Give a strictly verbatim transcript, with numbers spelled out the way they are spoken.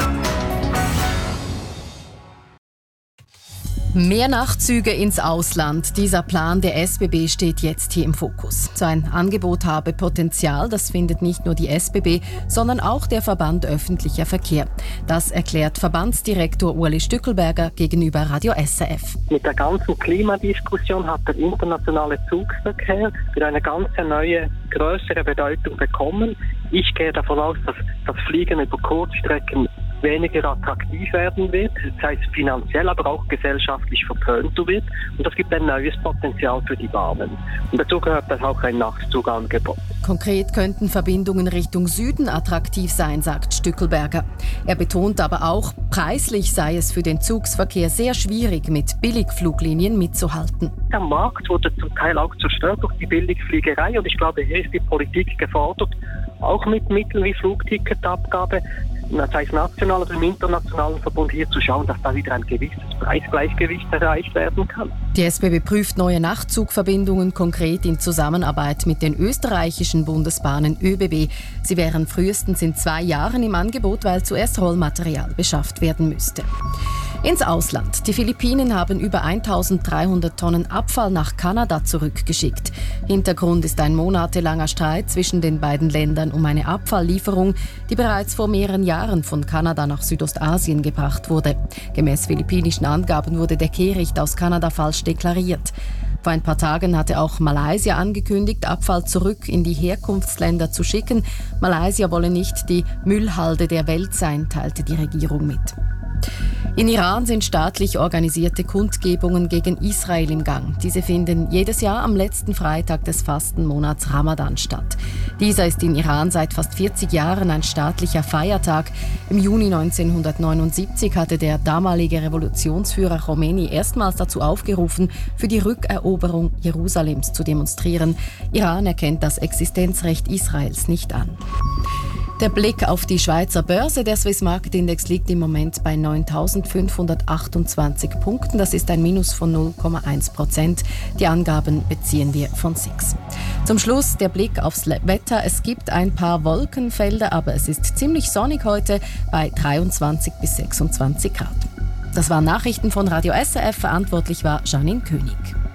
Mehr Nachtzüge ins Ausland. Dieser Plan der S B B steht jetzt hier im Fokus. So ein Angebot habe Potenzial, das findet nicht nur die S B B, sondern auch der Verband Öffentlicher Verkehr. Das erklärt Verbandsdirektor Ueli Stückelberger gegenüber Radio S R F. Mit der ganzen Klimadiskussion hat der internationale Zugverkehr wieder eine ganz neue, größere Bedeutung bekommen. Ich gehe davon aus, dass das Fliegen über Kurzstrecken weniger attraktiv werden wird, das heißt finanziell, aber auch gesellschaftlich verpönt wird. Und das gibt ein neues Potenzial für die Bahnen. Und dazu gehört dann auch ein Nachtzugangebot. Konkret könnten Verbindungen Richtung Süden attraktiv sein, sagt Stückelberger. Er betont aber auch, preislich sei es für den Zugsverkehr sehr schwierig, mit Billigfluglinien mitzuhalten. Der Markt wurde zum Teil auch zerstört durch die Billigfliegerei und ich glaube, hier ist die Politik gefordert, auch mit Mitteln wie Flugticketabgabe, das heißt national oder im internationalen Verbund, hier zu schauen, dass da wieder ein gewisses Preisgleichgewicht erreicht werden kann. Die S B B prüft neue Nachtzugverbindungen konkret in Zusammenarbeit mit den österreichischen Bundesbahnen ÖBB. Sie wären frühestens in zwei Jahren im Angebot, weil zuerst Rollmaterial beschafft werden müsste. Ins Ausland. Die Philippinen haben über eintausenddreihundert Tonnen Abfall nach Kanada zurückgeschickt. Hintergrund ist ein monatelanger Streit zwischen den beiden Ländern um eine Abfalllieferung, die bereits vor mehreren Jahren von Kanada nach Südostasien gebracht wurde. Gemäß philippinischen Angaben wurde der Kehricht aus Kanada falsch deklariert. Vor ein paar Tagen hatte auch Malaysia angekündigt, Abfall zurück in die Herkunftsländer zu schicken. Malaysia wolle nicht die Müllhalde der Welt sein, teilte die Regierung mit. In Iran sind staatlich organisierte Kundgebungen gegen Israel im Gang. Diese finden jedes Jahr am letzten Freitag des Fastenmonats Ramadan statt. Dieser ist in Iran seit fast vierzig Jahren ein staatlicher Feiertag. Im Juni neunzehnhundertneunundsiebzig hatte der damalige Revolutionsführer Khomeini erstmals dazu aufgerufen, für die Rückeroberung Jerusalems zu demonstrieren. Iran erkennt das Existenzrecht Israels nicht an. Der Blick auf die Schweizer Börse. Der Swiss Market Index liegt im Moment bei neuntausendfünfhundertachtundzwanzig Punkten. Das ist ein Minus von null Komma eins Prozent. Die Angaben beziehen wir von S I X. Zum Schluss der Blick aufs Wetter. Es gibt ein paar Wolkenfelder, aber es ist ziemlich sonnig heute bei dreiundzwanzig bis sechsundzwanzig Grad. Das waren Nachrichten von Radio S R F. Verantwortlich war Janine König.